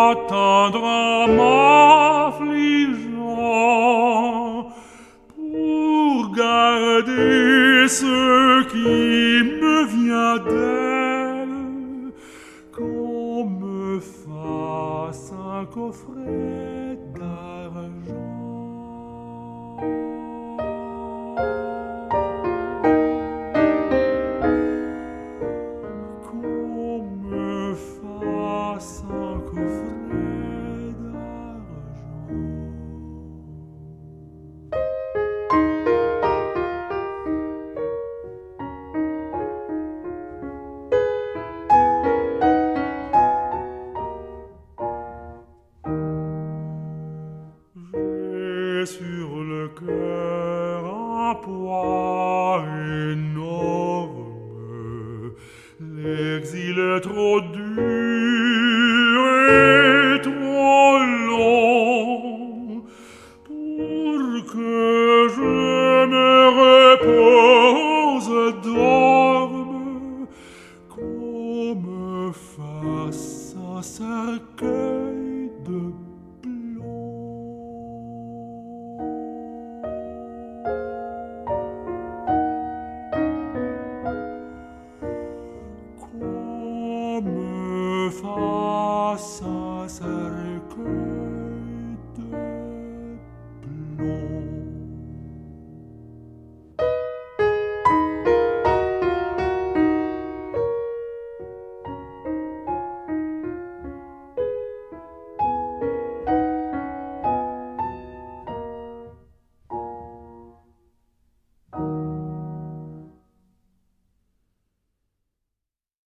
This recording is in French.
attendre m'affligeant pour garder ce qui me vient d'elle, qu'on me fasse un coffret d'argent. Qu'on me fasse un coffret d'argent. J'ai sur le cœur un poids énorme, l'exil est trop dur et trop long pour que je me repose, dorme, qu'on me fasse un cercueil de qu'on me fasse un cercueil